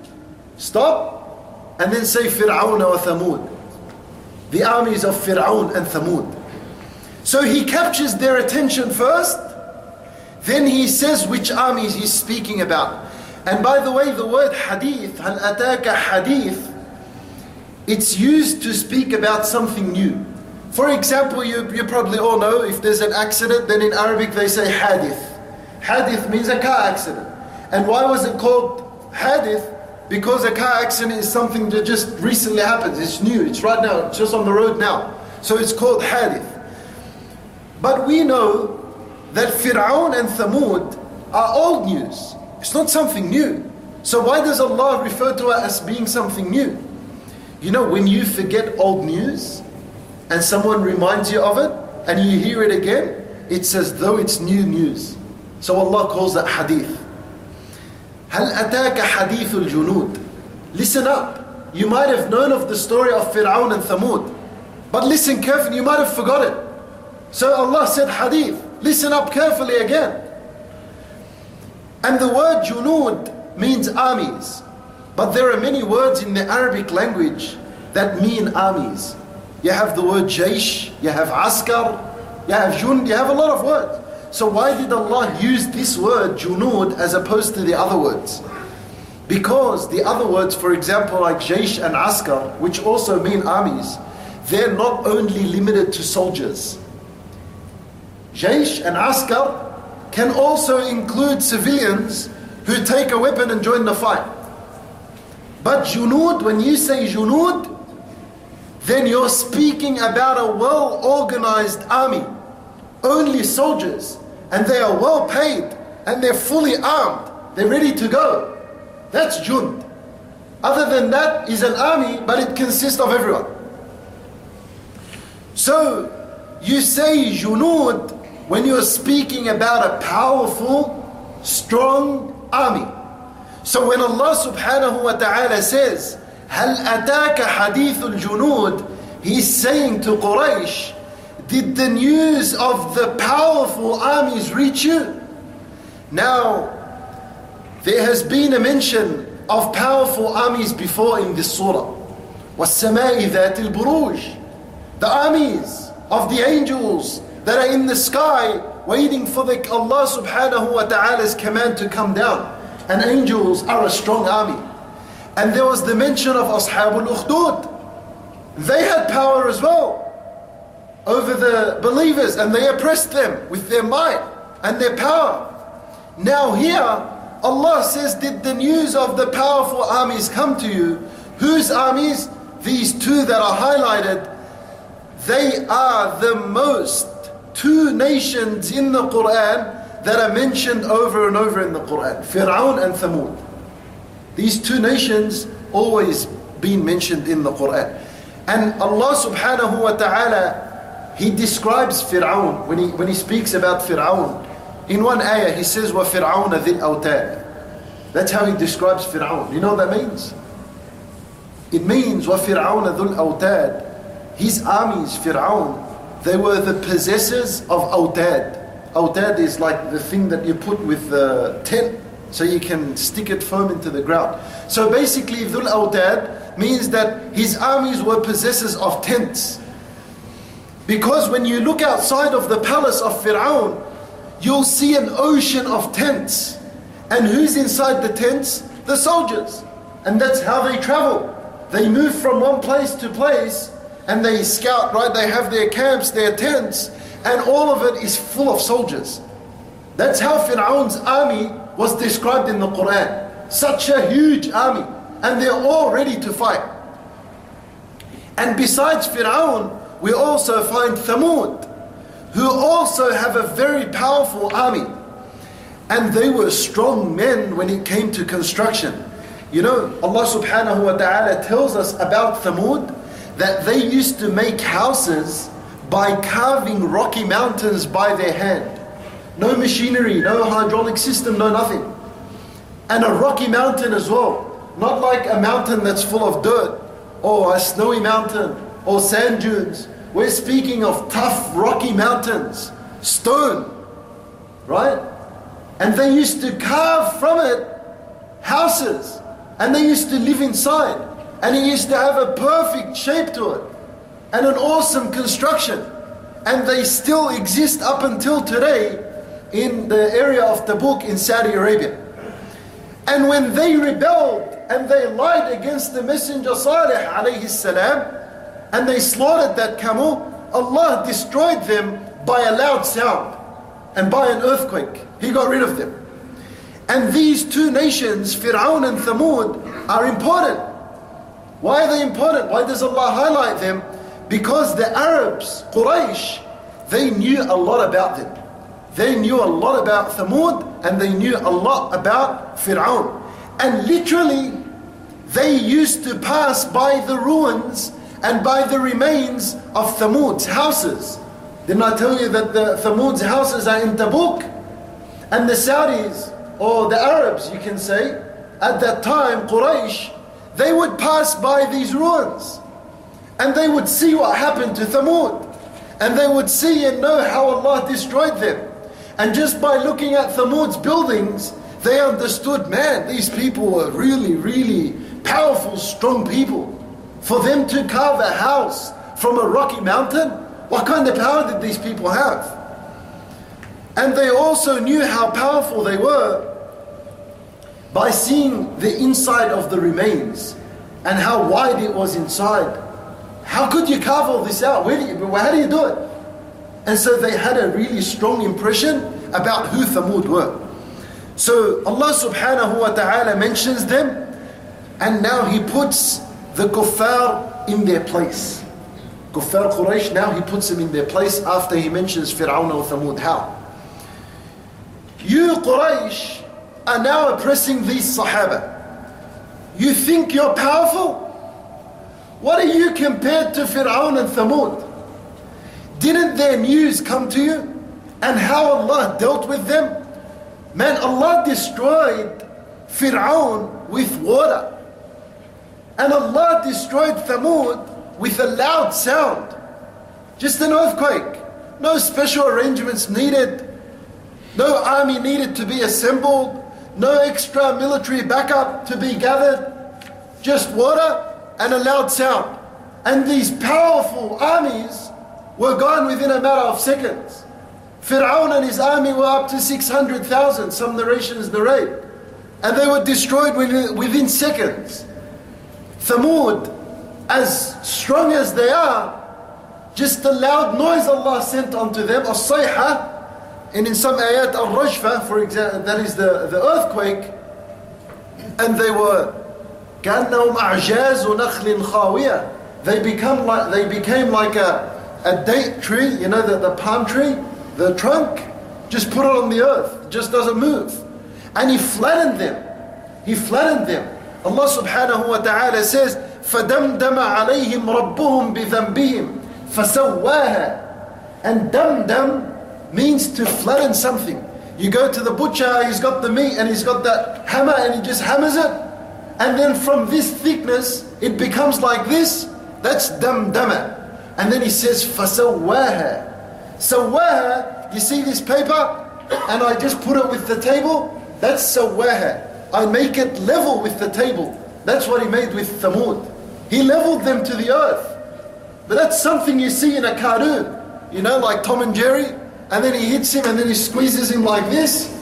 Stop and then say Fir'aun wa Thamud. The armies of Fir'aun and Thamud. So he captures their attention first, then he says which armies he's speaking about. And by the way, the word hadith, هَلْ أَتَاكَ hadith, it's used to speak about something new. For example, you, you probably all know, if there's an accident, then in Arabic they say hadith. Hadith means a car accident. And why was it called hadith? Because a car accident is something that just recently happened. It's new, it's right now, it's just on the road now. So it's called hadith. But we know that Fir'aun and Thamud are old news. It's not something new. So why does Allah refer to it as being something new? You know, when you forget old news and someone reminds you of it and you hear it again, it's as though it's new news. So Allah calls that hadith. هَلْ أَتَاكَ حَدِيثُ الْجُنُودِ. Listen up. You might have known of the story of Fir'aun and Thamud, but listen carefully, you might have forgotten. So Allah said hadith. Listen up carefully again. And the word junud means armies. But there are many words in the Arabic language that mean armies. you have the word jaysh, you have askar, you have jund, you have a lot of words. So why did Allah use this word junud as opposed to the other words? Because the other words, for example, like jaysh and askar, which also mean armies, they're not only limited to soldiers. Jaysh and askar can also include civilians who take a weapon and join the fight. But junud, when you say junud, then you're speaking about a well-organized army. Only soldiers, and they are well paid, and they're fully armed. They're ready to go. That's jund. Other than that is an army, but it consists of everyone. So, you say junud when you're speaking about a powerful, strong army. So when Allah subhanahu wa ta'ala says, هَلْ أَتَاكَ حَدِيثُ الْجُنُودِ, He's saying to Quraysh, did the news of the powerful armies reach you? Now, there has been a mention of powerful armies before in this surah. وَالسَّمَاءِ ذَاتِ الْبُرُوجِ, the armies of the angels that are in the sky waiting for the Allah subhanahu wa ta'ala's command to come down. And angels are a strong army. And there was the mention of Ashabul Ukhdud. They had power as well over the believers, and they oppressed them with their might and their power. Now here, Allah says, did the news of the powerful armies come to you? Whose armies? These two that are highlighted. They are the most two nations in the Quran that are mentioned over and over in the Quran. Fir'aun and Thamud. These two nations always been mentioned in the Quran. And Allah subhanahu wa ta'ala, He describes Fir'aun, when he, when he speaks about Fir'aun, in one ayah He says, وَفِرْعَوْنَ ذِي الْأَوْتَادِ. That's how He describes Fir'aun. You know what that means? It means, وَفِرْعَوْنَ ذُو الْأَوْتَادِ. His armies, Fir'aun, they were the possessors of awtad. Awtad is like the thing that you put with the tent so you can stick it firm into the ground. So basically, Dhul Awtad means that his armies were possessors of tents. Because when you look outside of the palace of Fir'aun, you'll see an ocean of tents. And who's inside the tents? The soldiers. And that's how they travel. They move from one place to place and they scout, right? They have their camps, their tents, and all of it is full of soldiers. That's how Fir'aun's army was described in the Quran. Such a huge army, and they're all ready to fight. And besides Fir'aun, we also find Thamud, who also have a very powerful army. And they were strong men when it came to construction. You know, Allah subhanahu wa ta'ala tells us about Thamud, that they used to make houses by carving rocky mountains by their hand. No machinery, no hydraulic system, no nothing. And a rocky mountain as well. Not like a mountain that's full of dirt, or a snowy mountain, or sand dunes. We're speaking of tough rocky mountains, stone, right? And they used to carve from it houses, and they used to live inside. And it used to have a perfect shape to it, and an awesome construction. And they still exist up until today in the area of Tabuk in Saudi Arabia. And when they rebelled and they lied against the Messenger Salih alayhi salam, and they slaughtered that camel, Allah destroyed them by a loud sound and by an earthquake. He got rid of them. And these two nations, Fir'aun and Thamud, are important. Why are they important? Why does Allah highlight them? Because the Arabs, Quraysh, they knew a lot about them. They knew a lot about Thamud, and they knew a lot about Fir'aun. And literally, they used to pass by the ruins and by the remains of Thamud's houses. Didn't I tell you that the Thamud's houses are in Tabuk? And the Saudis, or the Arabs you can say, at that time, Quraysh, they would pass by these ruins and they would see what happened to Thamud, and they would see and know how Allah destroyed them. And just by looking at Thamud's buildings, they understood, man, these people were really, really powerful, strong people. For them to carve a house from a rocky mountain? What kind of power did these people have? And they also knew how powerful they were by seeing the inside of the remains and how wide it was inside. How could you carve all this out? Where do you, how do you do it? And so they had a really strong impression about who Thamud were. So Allah subhanahu wa ta'ala mentions them, and now He puts the kuffar in their place. Kuffar Quraysh, now He puts them in their place after He mentions Fir'aun or Thamud. How? You Quraysh are now oppressing these Sahaba. You think you're powerful? What are you compared to Fir'aun and Thamud? Didn't their news come to you? And how Allah dealt with them? Man, Allah destroyed Fir'aun with water. And Allah destroyed Thamud with a loud sound. Just an earthquake. No special arrangements needed. No army needed to be assembled. No extra military backup to be gathered. Just water and a loud sound. And these powerful armies were gone within a matter of seconds. Fir'aun and his army were up to six hundred thousand, some narrations narrate. And they were destroyed within, within seconds. Thamud, as strong as they are, just the loud noise Allah sent onto them, as-sayha, and in some ayat al-rajfa, for example, that is the, the earthquake, and they were كَأَنَّهُمْ أَعْجَازُ نَخْلٍ خَاوِيَةٍ. They become like they became like a, a date tree, you know, the, the palm tree, the trunk, just put it on the earth, it just doesn't move. And He flattened them. He flattened them. Allah subhanahu wa ta'ala says, فَدَمْدَمَ عَلَيْهِمْ رَبُّهُمْ بِذَنْبِهِمْ فَسَوَّاهَا. And damdam means to flatten something. You go to the butcher, he's got the meat and he's got that hammer and he just hammers it. And then from this thickness, it becomes like this. That's damdama. And then He says, فَسَوَّاهَا. Sawaha, you see this paper? And I just put it with the table? That's sawaha. I make it level with the table. That's what He made with Thamud. He leveled them to the earth. But that's something you see in a cartoon. You know, like Tom and Jerry. And then he hits him and then he squeezes him like this.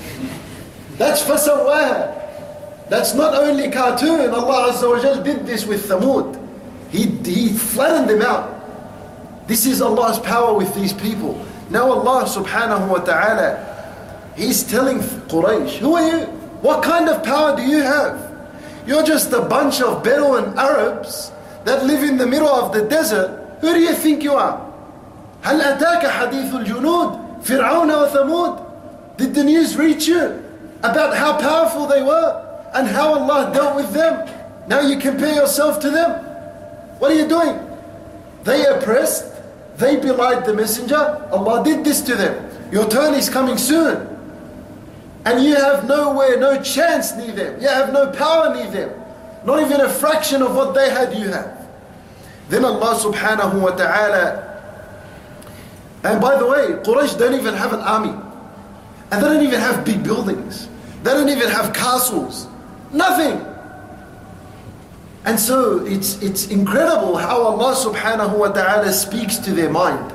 That's fasawaha. That's not only cartoon. Allah Azza wa Jal did this with Thamud. He, he flattened them out. This is Allah's power with these people. Now Allah subhanahu wa ta'ala, He's telling Quraysh, who are you? What kind of power do you have? You're just a bunch of Bedouin Arabs that live in the middle of the desert. Who do you think you are? هل أتاك حديث الجنود فرعون وثمود? Did the news reach you about how powerful they were and how Allah dealt with them? Now you compare yourself to them? What are you doing? They oppressed, they belied the messenger. Allah did this to them. Your turn is coming soon. And you have nowhere, no chance near them. You have no power near them. Not even a fraction of what they had, you have. Then Allah subhanahu wa ta'ala. And by the way, Quraysh don't even have an army. And they don't even have big buildings. They don't even have castles. Nothing. And so it's it's incredible how Allah subhanahu wa ta'ala speaks to their mind.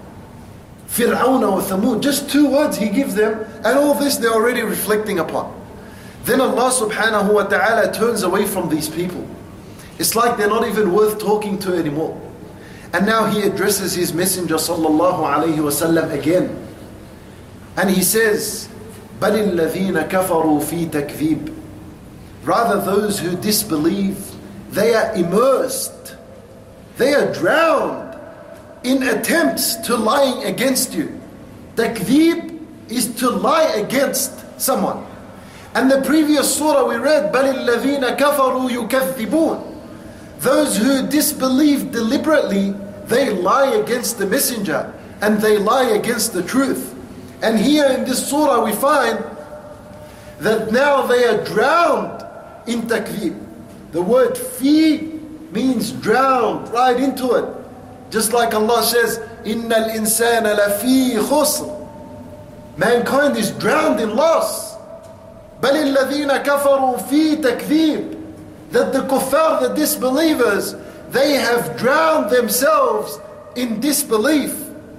Fir'aun wa Thamud, just two words He gives them, and all this they're already reflecting upon. Then Allah subhanahu wa ta'ala turns away from these people. It's like they're not even worth talking to anymore. And now He addresses His Messenger sallallahu alayhi wa sallam again. And He says, بَلِ الَّذِينَ كَفَرُوا فِي تَكْذِيبٍ. Rather those who disbelieve, they are immersed, they are drowned in attempts to lying against you. Takdeeb is to lie against someone. And the previous surah we read, بَلِ الَّذِينَ كَفَرُوا يُكَذِّبُونَ. Those who disbelieve deliberately, they lie against the messenger and they lie against the truth. And here in this surah we find that now they are drowned in takdeeb. The word fi means drowned right into it. Just like Allah says, إِنَّ الْإِنسَانَ لَفِي خُسْرٍ. Mankind is drowned in loss. بَلِ الَّذِينَ كَفَرُوا فِي تَكْذِيبٍ. That the kuffar, the disbelievers, they have drowned themselves in disbelief.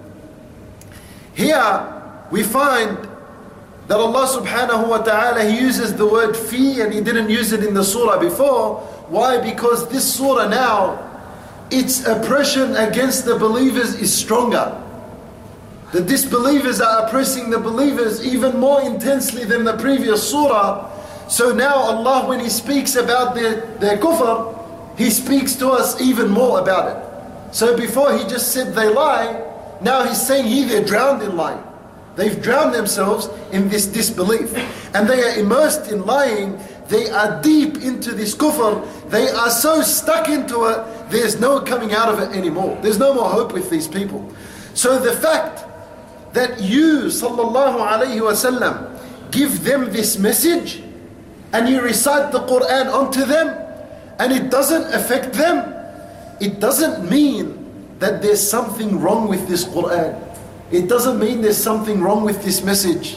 Here we find that Allah subhanahu wa ta'ala, He uses the word fi, and He didn't use it in the surah before. Why? Because this surah now, its oppression against the believers is stronger. The disbelievers are oppressing the believers even more intensely than the previous surah. So now Allah, when He speaks about their, their kufr, He speaks to us even more about it. So before He just said they lie, now He's saying here they're drowned in lying. They've drowned themselves in this disbelief. And they are immersed in lying. They are deep into this kufr. They are so stuck into it, there's no coming out of it anymore. There's no more hope with these people. So the fact that you, sallallahu alayhi wa sallam, give them this message, and you recite the Quran onto them, and it doesn't affect them, it doesn't mean that there's something wrong with this Quran. It doesn't mean there's something wrong with this message.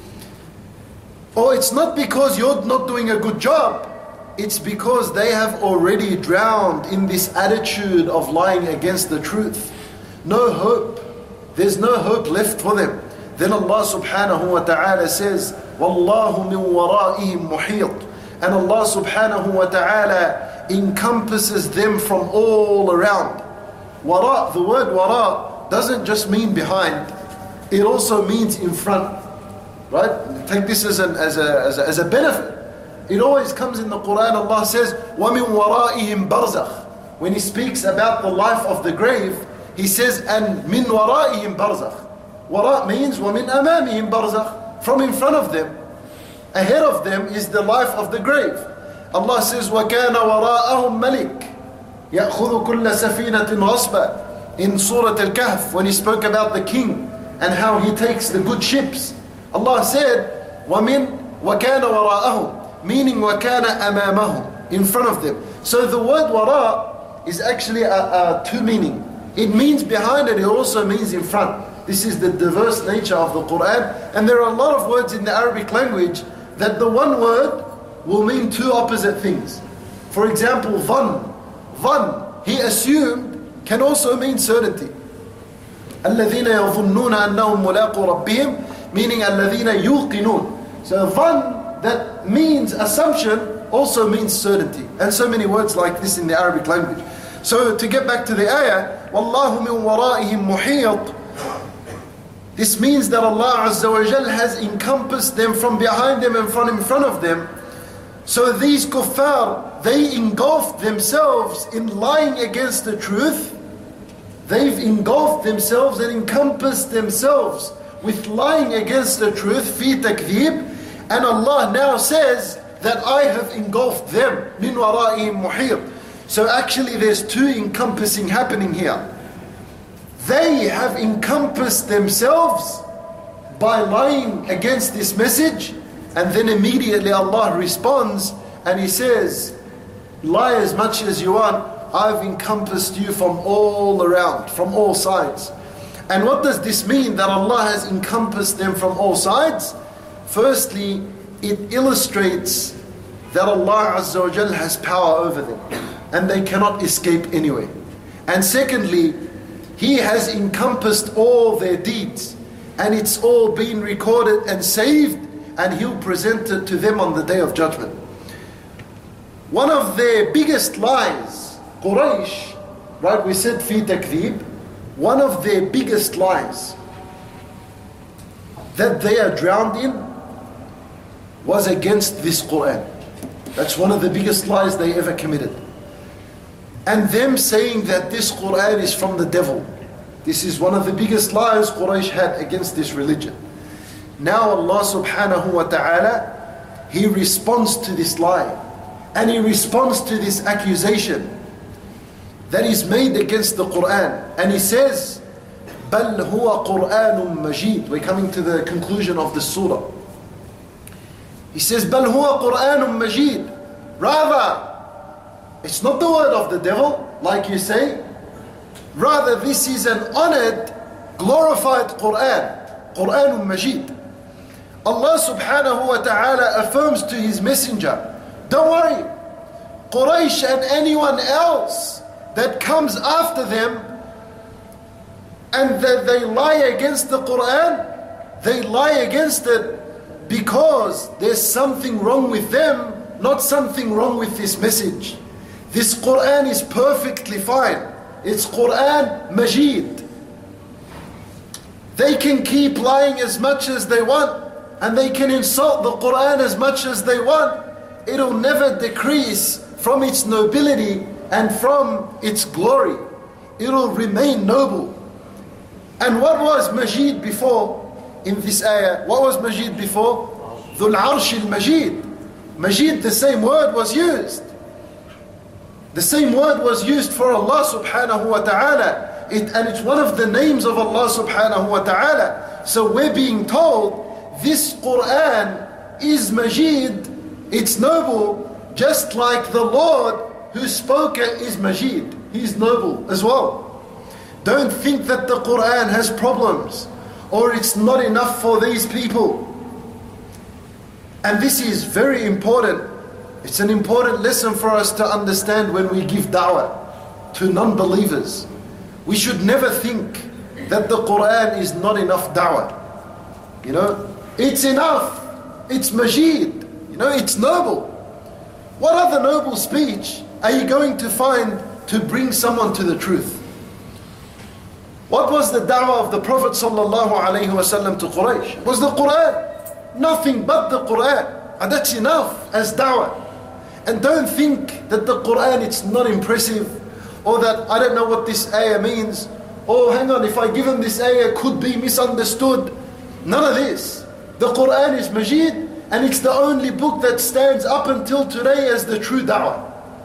Or it's not because you're not doing a good job. It's because they have already drowned in this attitude of lying against the truth. No hope. There's no hope left for them. Then Allah subhanahu wa ta'ala says, وَاللَّهُ مِنْ وَرَائِهِمْ مُحِيطٌ. And Allah subhanahu wa ta'ala encompasses them from all around. Wara, the word wara doesn't just mean behind, it also means in front. Right? Take this as, an, as, a, as, a, as a benefit. It always comes in the Quran. Allah says, وَمِنْ وَرَائِهِمْ بَرْزَخٌ. When He speaks about the life of the grave, He says, and مِنْ وَرَائِهِمْ بَرْزَخٌ. Wara means وَمِنْ أَمَامِهِمْ بَرْزَخٌ. From in front of them. Ahead of them is the life of the grave. Allah says, وَكَانَ وَرَاءَهُمْ مَلِكٌ يَأْخُذُ كُلَّ سَفِينَةٍ غَصْبًا. In Surah Al-Kahf, when He spoke about the king and how he takes the good ships, Allah said, وَمِنْ وَكَانَ وَرَاءَهُمْ, meaning وَكَانَ أَمَامَهُمْ, in front of them. So the word wara is actually a, a two meaning. It means behind and it also means in front. This is the diverse nature of the Quran. And there are a lot of words in the Arabic language that the one word will mean two opposite things. For example, dhan. Dhan, he assumed, can also mean certainty. الَّذِينَ يَظُنُّونَ أَنَّهُمْ مُلَاقُوا رَبِّهِمْ, meaning الَّذِينَ يُوقِنُونَ. So dhan, that means assumption, also means certainty. And so many words like this in the Arabic language. So to get back to the ayah, وَاللَّهُ مِنْ وَرَائِهِمْ مُحِيطٌ. This means that Allah Azza wa Jal has encompassed them from behind them and from in front of them. So these kuffar, they engulfed themselves in lying against the truth. They've engulfed themselves and encompassed themselves with lying against the truth, fi takdhib. And Allah now says that I have engulfed them, min wara'ihim muhit. So actually there's two encompassing happening here. They have encompassed themselves by lying against this message, and then immediately Allah responds and He says, lie as much as you want, I've encompassed you from all around, from all sides. And what does this mean, that Allah has encompassed them from all sides? Firstly, it illustrates that Allah Azza wa Jal has power over them and they cannot escape anyway. And secondly, He has encompassed all their deeds and it's all been recorded and saved, and He'll present it to them on the Day of Judgment. One of their biggest lies, Quraysh, right, we said fi takdhib, one of their biggest lies that they are drowned in was against this Quran. That's one of the biggest lies they ever committed. And them saying that this Quran is from the devil. This is one of the biggest lies Quraysh had against this religion. Now Allah subhanahu wa ta'ala, He responds to this lie. And He responds to this accusation that is made against the Quran. And He says, بَلْ هُوَ قُرْآنٌ مَجِيدٌ. We're coming to the conclusion of the surah. He says, بَلْ هُوَ قُرْآنٌ مَجِيدٌ. Rather, it's not the word of the devil, like you say. Rather, this is an honored, glorified Quran. Qur'anun Majid. Allah subhanahu wa ta'ala affirms to His messenger, don't worry, Quraysh and anyone else that comes after them and that they lie against the Quran, they lie against it because there's something wrong with them, not something wrong with this message. This Quran is perfectly fine. It's Quran Majid. They can keep lying as much as they want, and they can insult the Quran as much as they want. It'll never decrease from its nobility and from its glory. It'll remain noble. And what was Majid before in this ayah? What was Majid before? Dhul Arsh al-Majid. Majid, the same word was used. The same word was used for Allah subhanahu wa ta'ala. It, and it's one of the names of Allah subhanahu wa ta'ala. So we're being told this Quran is Majid, it's noble, just like the Lord who spoke it is Majid. He's noble as well. Don't think that the Quran has problems or it's not enough for these people. And this is very important. It's an important lesson for us to understand when we give da'wah to non-believers. We should never think that the Quran is not enough da'wah. You know, it's enough. It's Majid. You know, it's noble. What other noble speech are you going to find to bring someone to the truth? What was the da'wah of the Prophet sallallahu alaihi wasallam to Quraysh? It was the Quran. Nothing but the Quran. And that's enough as da'wah. And don't think that the Quran it's not impressive, or that I don't know what this ayah means, or hang on, if I give him this ayah could be misunderstood. None of this. The Quran is Majid, and it's the only book that stands up until today as the true da'wah.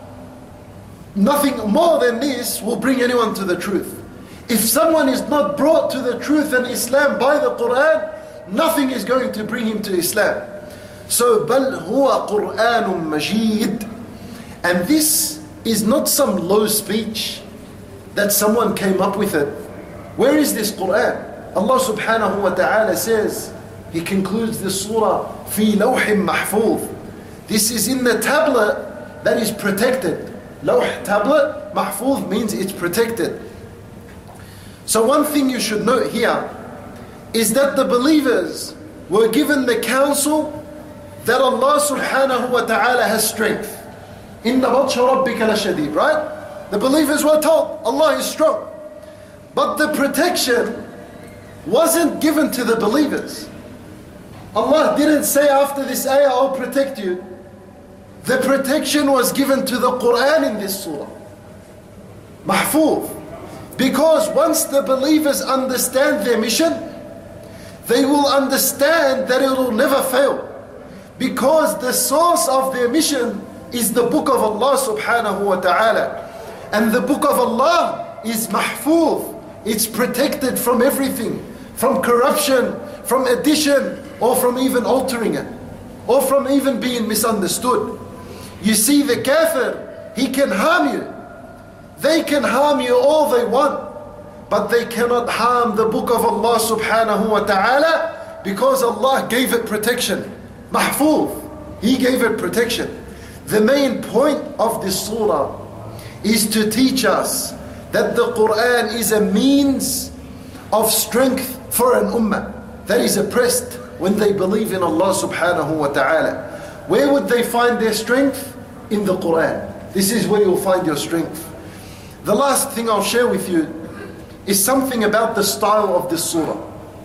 Nothing more than this will bring anyone to the truth. If someone is not brought to the truth and Islam by the Quran, nothing is going to bring him to Islam. So, بَلْ هُوَ قُرْآنٌ مَجِيدٌ. And this is not some low speech that someone came up with it. Where is this Quran? Allah subhanahu wa ta'ala says, He concludes this surah, فِي لَوْحٍ مَحْفُوظ. This is in the tablet that is protected. Lawh, tablet, mahfuz means it's protected. So one thing you should note here is that the believers were given the counsel that Allah subhanahu wa ta'ala has strength. Inna batsha rabbika lashadid, right? The believers were told Allah is strong. But the protection wasn't given to the believers. Allah didn't say after this ayah, I'll protect you. The protection was given to the Quran in this surah. Mahfuz. Because once the believers understand their mission, they will understand that it will never fail. Because the source of their mission is the book of Allah subhanahu wa ta'ala. And the book of Allah is mahfuz. It's protected from everything. From corruption, from addition, or from even altering it. Or from even being misunderstood. You see, the kafir, he can harm you. They can harm you all they want, but they cannot harm the book of Allah subhanahu wa ta'ala, because Allah gave it protection. Mahfuz, He gave it protection. The main point of this surah is to teach us that the Quran is a means of strength for an ummah that is oppressed when they believe in Allah subhanahu wa ta'ala. Where would they find their strength? In the Quran. This is where you'll find your strength. The last thing I'll share with you is something about the style of this surah.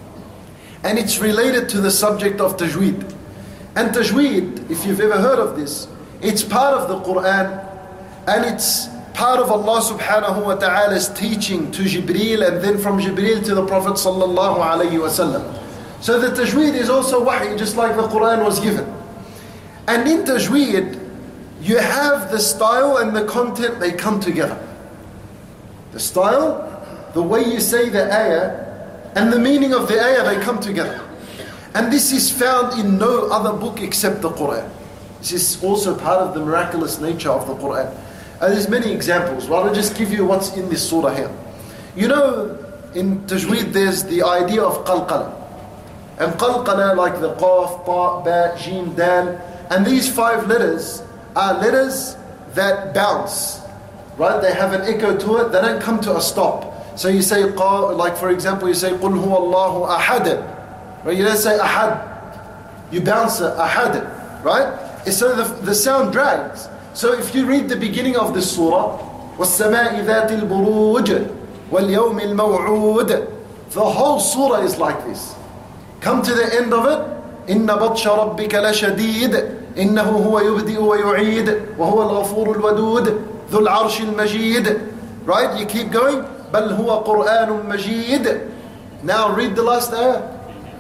And it's related to the subject of tajweed. And tajweed, if you've ever heard of this, it's part of the Quran, and it's part of Allah subhanahu wa ta'ala's teaching to Jibreel, and then from Jibreel to the Prophet sallallahu alayhi wa sallam. So the tajweed is also wahy, just like the Quran was given. And in tajweed, you have the style and the content, they come together. The style, the way you say the ayah, and the meaning of the ayah, they come together. And this is found in no other book except the Quran. This is also part of the miraculous nature of the Quran. And there's many examples, but I'll just give you what's in this surah here. You know, in tajweed there's the idea of qalqala. And qalqala, like the qaf, ta, ba, jim, dal, and these five letters are letters that bounce. right? They have an echo to it, they don't come to a stop. So you say, like for example, you say, قُلْ هُوَ اللَّهُ أَحَدٍ. Right? You don't say ahad. You bounce it, ahad. Right? So the, the sound drags. So if you read the beginning of this surah, وَالسَّمَاءِ ذَاتِ الْبُرُوجِ وَالْيَوْمِ الْمَوْعُودِ, the whole surah is like this. Come to the end of it, إِنَّ بَطْشَ رَبِّكَ لَشَدِيدٌ إِنَّهُ هُوَ يُبْدِئُ وَيُعِيدُ وَهُوَ الْغَفُورُ الْوَدُودُ ذُو الْعَرْشِ الْمَجِيدُ. Right? You keep going. بَلْ هُوَ قُرْآنٌ مَجِيدٌ. Now read the last ayah.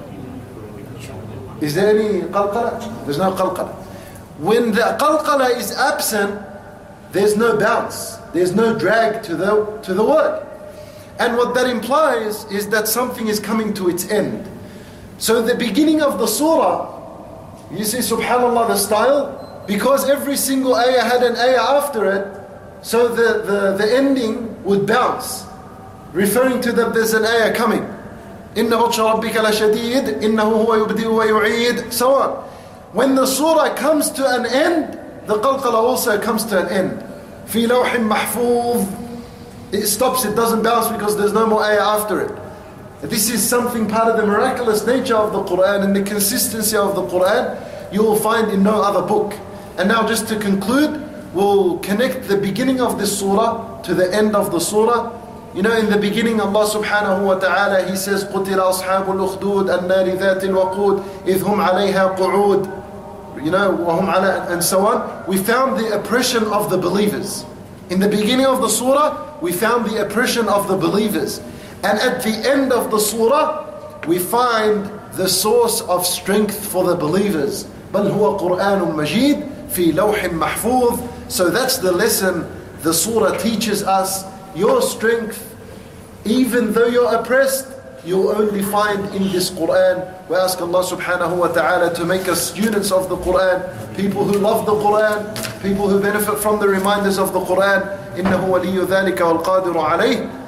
Is there any qalqala? There's no qalqala. When the qalqala is absent, there's no bounce. There's no drag to the, to the word. And what that implies is that something is coming to its end. So the beginning of the surah, you see subhanallah the style, because every single ayah had an ayah after it, so the, the, the ending would bounce, referring to that there's an ayah coming. إِنَّ بَطْشَ رَبِّكَ لَشَدِيدٌ إِنَّهُ هُوَ يُبْدِئُ وَيُعِيدُ, so on. When the surah comes to an end, the qalqala also comes to an end. فِي لَوْحٍ مَحْفُوظٍ. It stops, it doesn't bounce because there's no more ayah after it. This is something part of the miraculous nature of the Quran and the consistency of the Quran you will find in no other book. And now just to conclude, we'll connect the beginning of this surah to the end of the surah. You know, in the beginning Allah subhanahu wa ta'ala, He says, قُتِلَ أَصْحَابُ الْأُخْدُودِ النَّارِ ذَاتِ الْوَقُودِ إِذْ هُمْ عَلَيْهَا قُعُودٌ. You know, وَهُمْ عَلَى, and so on. We found the oppression of the believers. In the beginning of the surah, we found the oppression of the believers. And at the end of the surah, we find the source of strength for the believers. بَلْ هُوَ قُرْآنٌ مَجِيدٌ فِي لَوْحٍ مَحْفُوظٍ. So that's the lesson the surah teaches us. Your strength, even though you're oppressed, you'll only find in this Quran. We ask Allah subhanahu wa ta'ala to make us students of the Quran, people who love the Quran, people who benefit from the reminders of the Quran. إِنَّهُ وَلِيُّ ذَلِكَ وَالْقَادِرُ عَلَيْهِ.